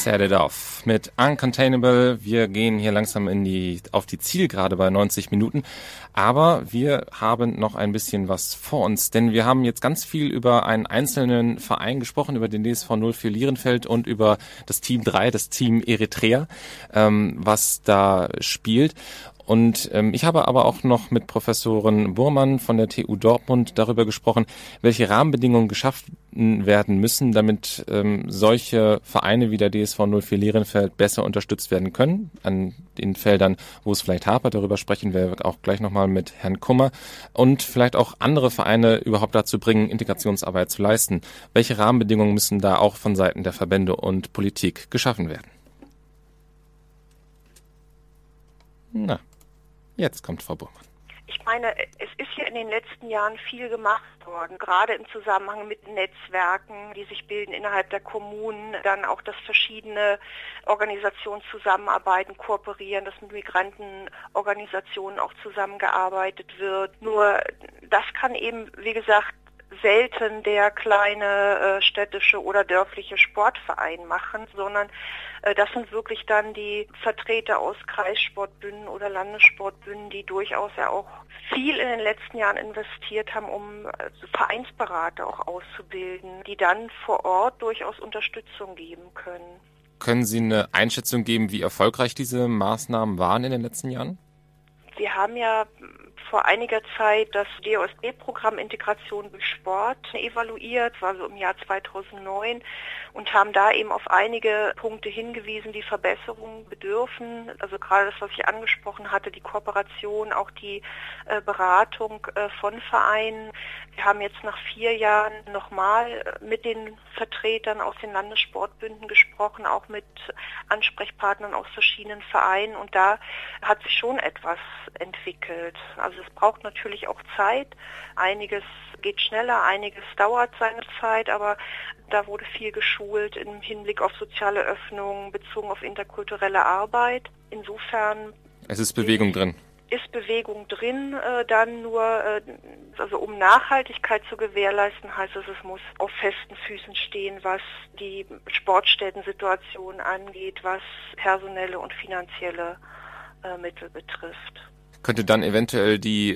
Set It Off mit Uncontainable. Wir gehen hier langsam auf die Zielgerade bei 90 Minuten. Aber wir haben noch ein bisschen was vor uns, denn wir haben jetzt ganz viel über einen einzelnen Verein gesprochen, über den DSV 04 Lierenfeld und über das Team 3, das Team Eritrea, was da spielt. Und ich habe aber auch noch mit Professorin Burmann von der TU Dortmund darüber gesprochen, welche Rahmenbedingungen geschaffen werden müssen, damit solche Vereine wie der DSV 04 Lierenfeld besser unterstützt werden können, an den Feldern, wo es vielleicht hapert. Darüber sprechen wir auch gleich nochmal mit Herrn Kummer. Und vielleicht auch andere Vereine überhaupt dazu bringen, Integrationsarbeit zu leisten. Welche Rahmenbedingungen müssen da auch von Seiten der Verbände und Politik geschaffen werden? Na, jetzt kommt Frau Burmann. Ich meine, es ist ja in den letzten Jahren viel gemacht worden, gerade im Zusammenhang mit Netzwerken, die sich bilden innerhalb der Kommunen, dann auch, dass verschiedene Organisationen zusammenarbeiten, kooperieren, dass mit Migrantenorganisationen auch zusammengearbeitet wird. Nur das kann eben, wie gesagt, selten der kleine städtische oder dörfliche Sportverein machen, sondern das sind wirklich dann die Vertreter aus Kreissportbünden oder Landessportbünden, die durchaus ja auch viel in den letzten Jahren investiert haben, um Vereinsberater auch auszubilden, die dann vor Ort durchaus Unterstützung geben können. Können Sie eine Einschätzung geben, wie erfolgreich diese Maßnahmen waren in den letzten Jahren? Wir haben ja vor einiger Zeit das DOSB-Programm Integration durch Sport evaluiert, war so im Jahr 2009, und haben da eben auf einige Punkte hingewiesen, die Verbesserungen bedürfen. Also gerade das, was ich angesprochen hatte, die Kooperation, auch die Beratung von Vereinen. Wir haben jetzt nach 4 Jahren nochmal mit den Vertretern aus den Landessportbünden gesprochen, auch mit Ansprechpartnern aus verschiedenen Vereinen, und da hat sich schon etwas entwickelt. Also es braucht natürlich auch Zeit. Einiges geht schneller, einiges dauert seine Zeit, aber da wurde viel geschult im Hinblick auf soziale Öffnung, bezogen auf interkulturelle Arbeit. Insofern es ist Bewegung drin. Ist Bewegung drin, dann nur, also um Nachhaltigkeit zu gewährleisten, heißt es, es muss auf festen Füßen stehen, was die Sportstättensituation angeht, was personelle und finanzielle Mittel betrifft. Könnte dann eventuell die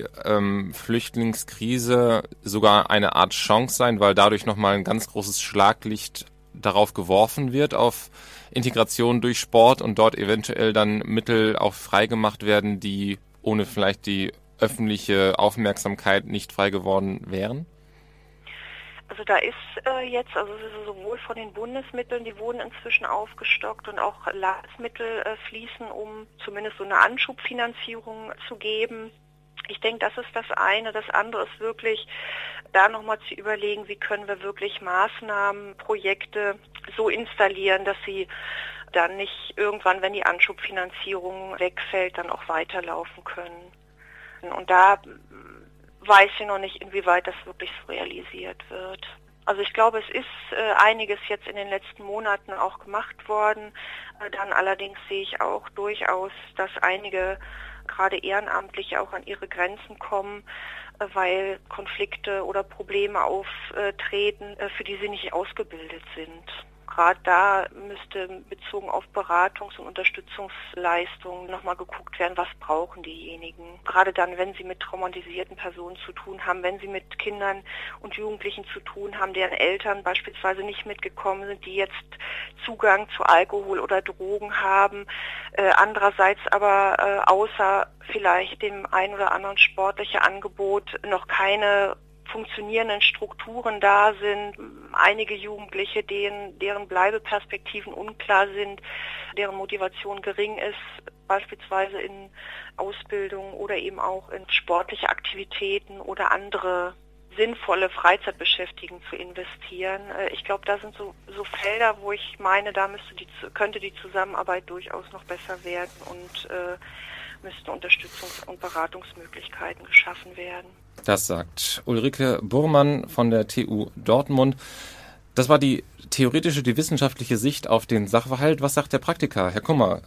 Flüchtlingskrise sogar eine Art Chance sein, weil dadurch nochmal ein ganz großes Schlaglicht darauf geworfen wird, auf Integration durch Sport, und dort eventuell dann Mittel auch freigemacht werden, die ohne vielleicht die öffentliche Aufmerksamkeit nicht frei geworden wären? Also da ist jetzt, also sowohl von den Bundesmitteln, die wurden inzwischen aufgestockt, und auch Landesmittel fließen, um zumindest so eine Anschubfinanzierung zu geben. Ich denke, das ist das eine. Das andere ist wirklich, da nochmal zu überlegen, wie können wir wirklich Maßnahmen, Projekte so installieren, dass sie dann nicht irgendwann, wenn die Anschubfinanzierung wegfällt, dann auch weiterlaufen können. Und da weiß ich noch nicht, inwieweit das wirklich so realisiert wird. Also ich glaube, es ist einiges jetzt in den letzten Monaten auch gemacht worden. Dann allerdings sehe ich auch durchaus, dass einige gerade Ehrenamtliche auch an ihre Grenzen kommen, weil Konflikte oder Probleme auftreten, für die sie nicht ausgebildet sind. Gerade da müsste bezogen auf Beratungs- und Unterstützungsleistungen nochmal geguckt werden, was brauchen diejenigen. Gerade dann, wenn sie mit traumatisierten Personen zu tun haben, wenn sie mit Kindern und Jugendlichen zu tun haben, deren Eltern beispielsweise nicht mitgekommen sind, die jetzt Zugang zu Alkohol oder Drogen haben. Andererseits aber außer vielleicht dem ein oder anderen sportlichen Angebot noch keine funktionierenden Strukturen da sind, einige Jugendliche, deren Bleibeperspektiven unklar sind, deren Motivation gering ist, beispielsweise in Ausbildung oder eben auch in sportliche Aktivitäten oder andere sinnvolle Freizeitbeschäftigung zu investieren. Ich glaube, da sind so Felder, wo ich meine, da könnte die Zusammenarbeit durchaus noch besser werden und müssten Unterstützungs- und Beratungsmöglichkeiten geschaffen werden. Das sagt Ulrike Burmann von der TU Dortmund. Das war die theoretische, die wissenschaftliche Sicht auf den Sachverhalt. Was sagt der Praktiker, Herr Kummer?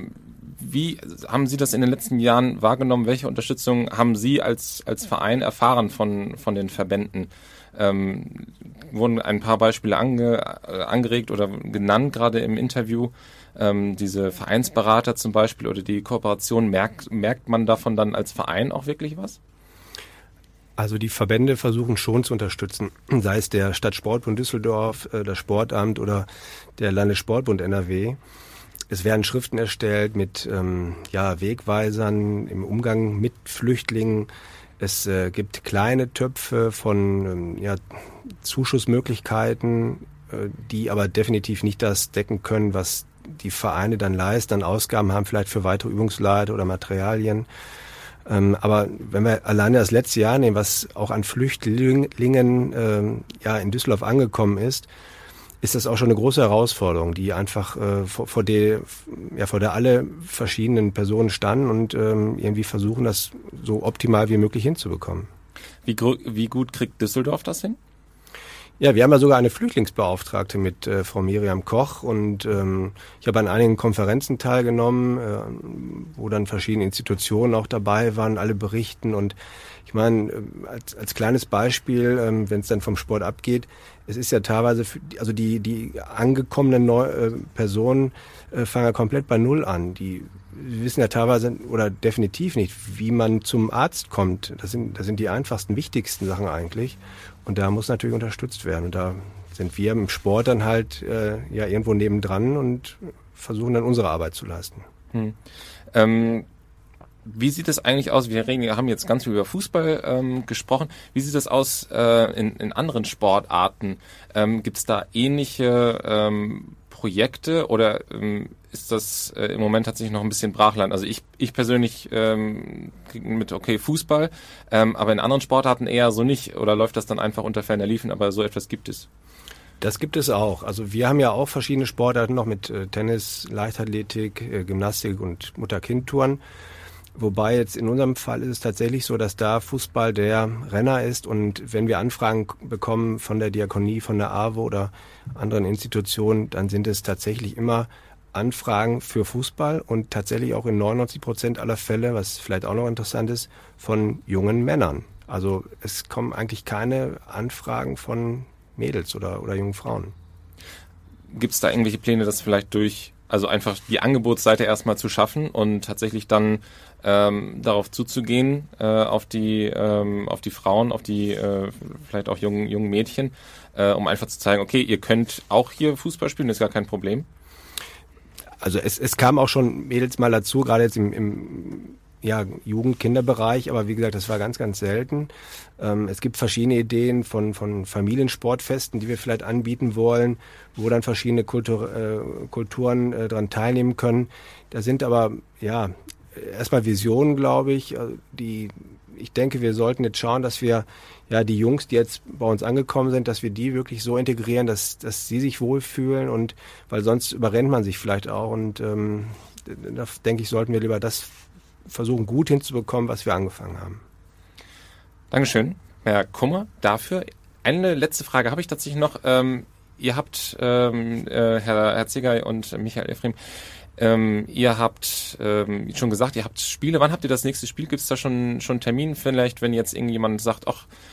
Wie haben Sie das in den letzten Jahren wahrgenommen? Welche Unterstützung haben Sie als Verein erfahren von den Verbänden Wurden ein paar Beispiele angeregt oder genannt, gerade im Interview. Diese Vereinsberater zum Beispiel oder die Kooperation, merkt man davon dann als Verein auch wirklich was? Also die Verbände versuchen schon zu unterstützen, sei es der Stadtsportbund Düsseldorf, das Sportamt oder der Landessportbund NRW. Es werden Schriften erstellt mit Wegweisern im Umgang mit Flüchtlingen. Es gibt kleine Töpfe von Zuschussmöglichkeiten, die aber definitiv nicht das decken können, was die Vereine dann leisten, an Ausgaben haben, vielleicht für weitere Übungsleiter oder Materialien. Aber wenn wir alleine das letzte Jahr nehmen, was auch an Flüchtlingen in Düsseldorf angekommen ist das auch schon eine große Herausforderung, die einfach vor der alle verschiedenen Personen standen und irgendwie versuchen, das so optimal wie möglich hinzubekommen. Wie gut kriegt Düsseldorf das hin? Ja, wir haben ja sogar eine Flüchtlingsbeauftragte mit Frau Miriam Koch und ich habe an einigen Konferenzen teilgenommen, wo dann verschiedene Institutionen auch dabei waren, alle berichten und ich meine, als kleines Beispiel, wenn es dann vom Sport abgeht, es ist ja teilweise, die angekommenen Personen fangen ja komplett bei Null an. Die wissen ja teilweise oder definitiv nicht, wie man zum Arzt kommt. Das sind die einfachsten, wichtigsten Sachen eigentlich. Und da muss natürlich unterstützt werden. Und da sind wir im Sport dann halt irgendwo nebendran und versuchen dann unsere Arbeit zu leisten. Wie sieht es eigentlich aus? Wir haben jetzt ganz viel über Fußball gesprochen. Wie sieht es aus in anderen Sportarten? Gibt es da ähnliche Projekte oder ist das im Moment tatsächlich noch ein bisschen Brachland? Also ich persönlich kriege mit Fußball, aber in anderen Sportarten eher so nicht. Oder läuft das dann einfach unter ferner Liefen? Aber so etwas gibt es. Das gibt es auch. Also wir haben ja auch verschiedene Sportarten noch mit Tennis, Leichtathletik, Gymnastik und Mutter-Kind-Touren. Wobei jetzt in unserem Fall ist es tatsächlich so, dass da Fußball der Renner ist und wenn wir Anfragen bekommen von der Diakonie, von der AWO oder anderen Institutionen, dann sind es tatsächlich immer Anfragen für Fußball und tatsächlich auch in 99% aller Fälle, was vielleicht auch noch interessant ist, von jungen Männern. Also es kommen eigentlich keine Anfragen von Mädels oder jungen Frauen. Gibt es da irgendwelche Pläne, das vielleicht also einfach die Angebotsseite erstmal zu schaffen und tatsächlich dann darauf zuzugehen, auf die Frauen, auf die vielleicht auch jungen Mädchen, um einfach zu zeigen, okay, ihr könnt auch hier Fußball spielen, das ist gar kein Problem? Also es kam auch schon Mädels mal dazu, gerade jetzt im Jugend-Kinderbereich, aber wie gesagt, das war ganz, ganz selten. Es gibt verschiedene Ideen von Familiensportfesten, die wir vielleicht anbieten wollen, wo dann verschiedene Kulturen dran teilnehmen können. Da sind aber, erstmal Visionen, glaube ich, ich denke, wir sollten jetzt schauen, dass wir die Jungs, die jetzt bei uns angekommen sind, dass wir die wirklich so integrieren, dass sie sich wohlfühlen und weil sonst überrennt man sich vielleicht auch und da denke ich, sollten wir lieber das versuchen gut hinzubekommen, was wir angefangen haben. Dankeschön, Herr Kummer, dafür. Eine letzte Frage habe ich tatsächlich noch. Ihr habt, Herr Zigay und Michael Ephraim, ihr habt schon gesagt, ihr habt Spiele. Wann habt ihr das nächste Spiel? Gibt es da schon einen Termin? Vielleicht, wenn jetzt irgendjemand sagt,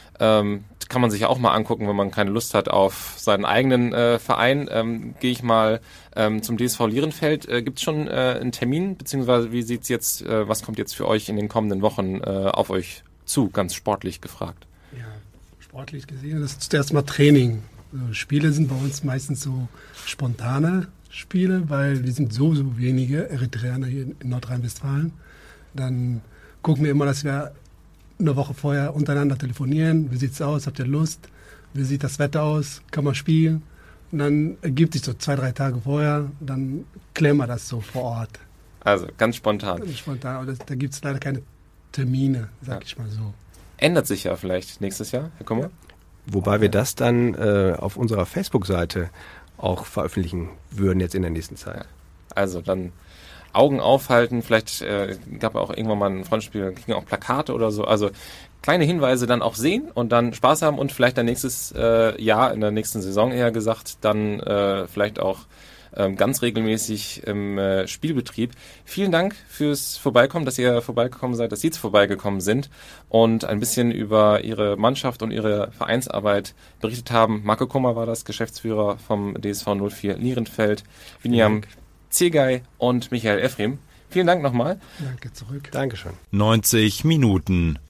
kann man sich ja auch mal angucken, wenn man keine Lust hat auf seinen eigenen Verein. Gehe ich mal zum DSV Lierenfeld. Gibt es schon einen Termin? Beziehungsweise wie sieht's jetzt, was kommt jetzt für euch in den kommenden Wochen auf euch zu? Ganz sportlich gefragt. Ja, sportlich gesehen, das ist erstmal Training. Spiele sind bei uns meistens so spontane Spiele, weil wir sind so wenige Eritreer hier in Nordrhein-Westfalen. Dann gucken wir immer, dass wir eine Woche vorher untereinander telefonieren. Wie sieht's aus? Habt ihr Lust? Wie sieht das Wetter aus? Kann man spielen? Und dann ergibt sich so 2-3 Tage vorher, dann klären wir das so vor Ort. Also ganz spontan. Ganz spontan, aber da gibt es leider keine Termine, sag ich mal so. Ändert sich ja vielleicht nächstes Jahr, Herr Kummer? Ja. Wobei wir das dann auf unserer Facebook-Seite auch veröffentlichen würden jetzt in der nächsten Zeit. Also dann Augen aufhalten, vielleicht gab es auch irgendwann mal ein Freundschaftsspiel, da kriegen auch Plakate oder so, also kleine Hinweise dann auch sehen und dann Spaß haben und vielleicht dann nächstes Jahr, in der nächsten Saison eher gesagt, dann vielleicht auch ganz regelmäßig im Spielbetrieb. Vielen Dank fürs Vorbeikommen, dass ihr vorbeigekommen seid, dass Sie vorbeigekommen sind und ein bisschen über Ihre Mannschaft und Ihre Vereinsarbeit berichtet haben. Marco Kummer war das, Geschäftsführer vom DSV 04 Lierenfeld, Biniam Zegay und Michael Ephraim. Vielen Dank nochmal. Danke zurück. Dankeschön. 90 Minuten.